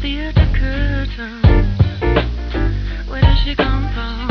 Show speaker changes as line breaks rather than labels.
fear the curtain. Where does she come from?